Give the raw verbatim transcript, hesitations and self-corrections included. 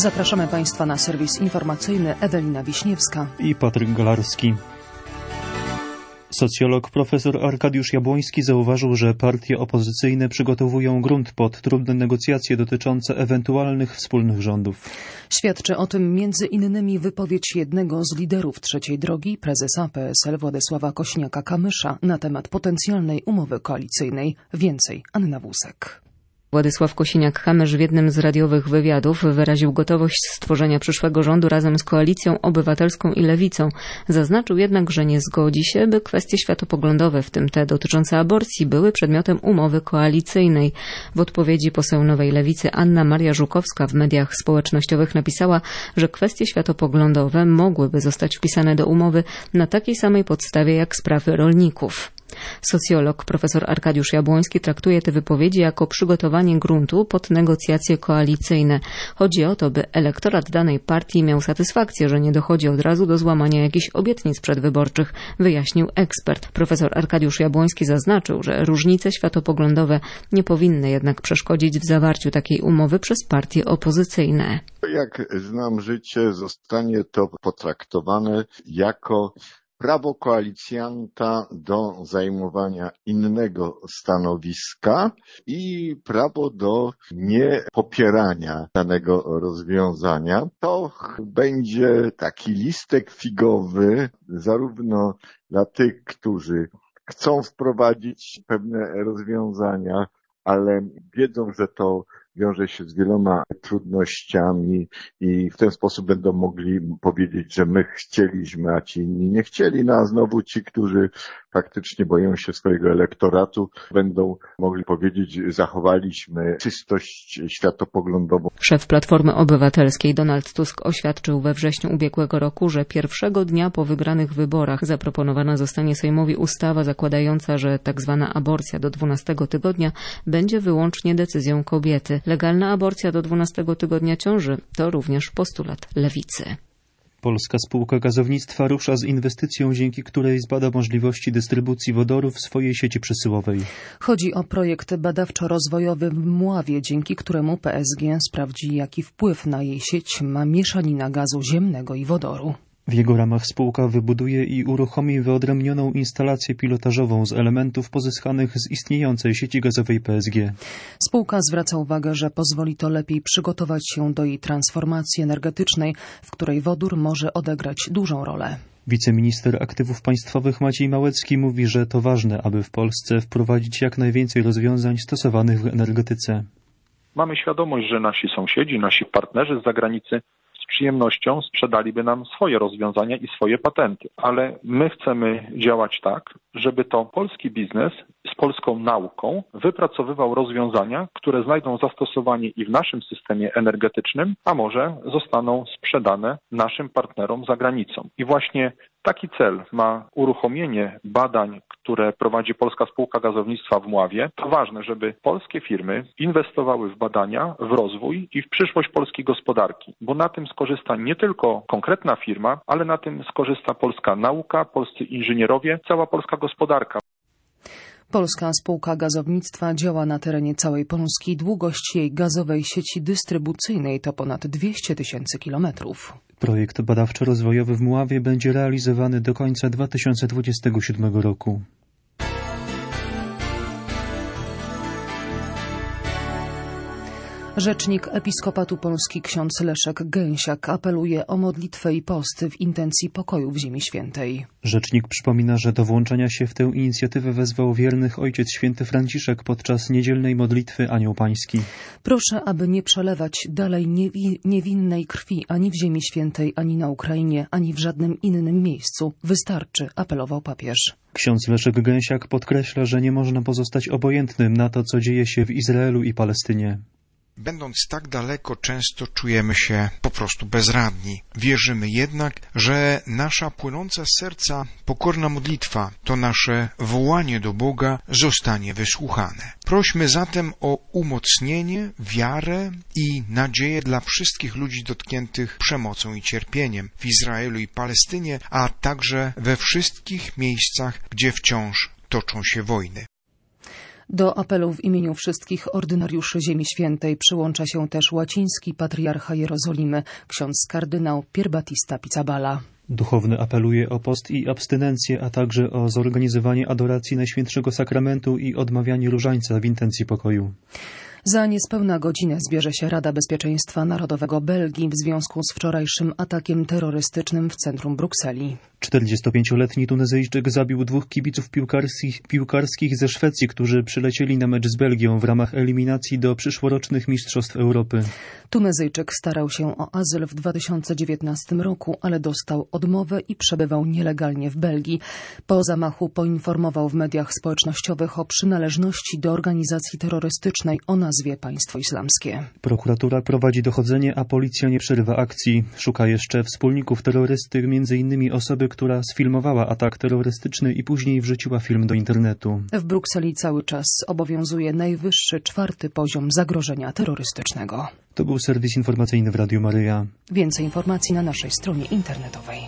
Zapraszamy Państwa na serwis informacyjny. Ewelina Wiśniewska i Patryk Galarski. Socjolog profesor Arkadiusz Jabłoński zauważył, że partie opozycyjne przygotowują grunt pod trudne negocjacje dotyczące ewentualnych wspólnych rządów. Świadczy o tym między innymi wypowiedź jednego z liderów Trzeciej Drogi, prezesa P S L Władysława Kosiniaka-Kamysza na temat potencjalnej umowy koalicyjnej. Więcej Anna Wózek. Władysław Kosiniak-Kamysz w jednym z radiowych wywiadów wyraził gotowość stworzenia przyszłego rządu razem z Koalicją Obywatelską i Lewicą. Zaznaczył jednak, że nie zgodzi się, by kwestie światopoglądowe, w tym te dotyczące aborcji, były przedmiotem umowy koalicyjnej. W odpowiedzi poseł Nowej Lewicy Anna Maria Żukowska w mediach społecznościowych napisała, że kwestie światopoglądowe mogłyby zostać wpisane do umowy na takiej samej podstawie jak sprawy rolników. Socjolog profesor Arkadiusz Jabłoński traktuje te wypowiedzi jako przygotowanie gruntu pod negocjacje koalicyjne. Chodzi o to, by elektorat danej partii miał satysfakcję, że nie dochodzi od razu do złamania jakichś obietnic przedwyborczych, wyjaśnił ekspert. Profesor Arkadiusz Jabłoński zaznaczył, że różnice światopoglądowe nie powinny jednak przeszkodzić w zawarciu takiej umowy przez partie opozycyjne. Jak znam życie, zostanie to potraktowane jako prawo koalicjanta do zajmowania innego stanowiska i prawo do niepopierania danego rozwiązania. To będzie taki listek figowy zarówno dla tych, którzy chcą wprowadzić pewne rozwiązania, ale wiedzą, że to wiąże się z wieloma trudnościami i w ten sposób będą mogli powiedzieć, że my chcieliśmy, a ci inni nie chcieli, no a znowu ci, którzy faktycznie boją się swojego elektoratu, będą mogli powiedzieć, zachowaliśmy czystość światopoglądową. Szef Platformy Obywatelskiej Donald Tusk oświadczył we wrześniu ubiegłego roku, że pierwszego dnia po wygranych wyborach zaproponowana zostanie Sejmowi ustawa zakładająca, że tak zwana aborcja do dwunastego tygodnia będzie wyłącznie decyzją kobiety. Legalna aborcja do dwunastego tygodnia ciąży to również postulat Lewicy. Polska Spółka Gazownictwa rusza z inwestycją, dzięki której zbada możliwości dystrybucji wodoru w swojej sieci przesyłowej. Chodzi o projekt badawczo-rozwojowy w Mławie, dzięki któremu P S G sprawdzi, jaki wpływ na jej sieć ma mieszanina gazu ziemnego i wodoru. W jego ramach spółka wybuduje i uruchomi wyodrębnioną instalację pilotażową z elementów pozyskanych z istniejącej sieci gazowej P S G. Spółka zwraca uwagę, że pozwoli to lepiej przygotować się do jej transformacji energetycznej, w której wodór może odegrać dużą rolę. Wiceminister Aktywów Państwowych Maciej Małecki mówi, że to ważne, aby w Polsce wprowadzić jak najwięcej rozwiązań stosowanych w energetyce. Mamy świadomość, że nasi sąsiedzi, nasi partnerzy z zagranicy z przyjemnością sprzedaliby nam swoje rozwiązania i swoje patenty. Ale my chcemy działać tak, żeby to polski biznes z polską nauką wypracowywał rozwiązania, które znajdą zastosowanie i w naszym systemie energetycznym, a może zostaną sprzedane naszym partnerom za granicą. I właśnie taki cel ma uruchomienie badań, które prowadzi Polska Spółka Gazownictwa w Mławie. To ważne, żeby polskie firmy inwestowały w badania, w rozwój i w przyszłość polskiej gospodarki, bo na tym skorzysta nie tylko konkretna firma, ale na tym skorzysta polska nauka, polscy inżynierowie, cała polska gospodarka. Polska Spółka Gazownictwa działa na terenie całej Polski. Długość jej gazowej sieci dystrybucyjnej to ponad dwieście tysięcy kilometrów. Projekt badawczo-rozwojowy w Mławie będzie realizowany do końca dwa tysiące dwudziestego siódmego roku. Rzecznik Episkopatu Polski ksiądz Leszek Gęsiak apeluje o modlitwę i post w intencji pokoju w Ziemi Świętej. Rzecznik przypomina, że do włączenia się w tę inicjatywę wezwał wiernych ojciec święty Franciszek podczas niedzielnej modlitwy Anioł Pański. Proszę, aby nie przelewać dalej niewi- niewinnej krwi ani w Ziemi Świętej, ani na Ukrainie, ani w żadnym innym miejscu. Wystarczy, apelował papież. Ksiądz Leszek Gęsiak podkreśla, że nie można pozostać obojętnym na to, co dzieje się w Izraelu i Palestynie. Będąc tak daleko, często czujemy się po prostu bezradni. Wierzymy jednak, że nasza płynąca z serca pokorna modlitwa, to nasze wołanie do Boga zostanie wysłuchane. Prośmy zatem o umocnienie, wiarę i nadzieję dla wszystkich ludzi dotkniętych przemocą i cierpieniem w Izraelu i Palestynie, a także we wszystkich miejscach, gdzie wciąż toczą się wojny. Do apelu w imieniu wszystkich ordynariuszy Ziemi Świętej przyłącza się też łaciński patriarcha Jerozolimy, ksiądz kardynał Pierbattista Pizzaballa. Duchowny apeluje o post i abstynencję, a także o zorganizowanie adoracji Najświętszego Sakramentu i odmawianie różańca w intencji pokoju. Za niespełna godzinę zbierze się Rada Bezpieczeństwa Narodowego Belgii w związku z wczorajszym atakiem terrorystycznym w centrum Brukseli. czterdziestopięcioletni Tunezyjczyk zabił dwóch kibiców piłkarskich, piłkarskich ze Szwecji, którzy przylecieli na mecz z Belgią w ramach eliminacji do przyszłorocznych Mistrzostw Europy. Tunezyjczyk starał się o azyl w dwa tysiące dziewiętnastym roku, ale dostał odmowę i przebywał nielegalnie w Belgii. Po zamachu poinformował w mediach społecznościowych o przynależności do organizacji terrorystycznej o nazwie Państwo Islamskie. Prokuratura prowadzi dochodzenie, a policja nie przerywa akcji. Szuka jeszcze wspólników terrorysty, między innymi osoby, która sfilmowała atak terrorystyczny i później wrzuciła film do internetu. W Brukseli cały czas obowiązuje najwyższy, czwarty poziom zagrożenia terrorystycznego. To był serwis informacyjny w Radiu Maryja. Więcej informacji na naszej stronie internetowej.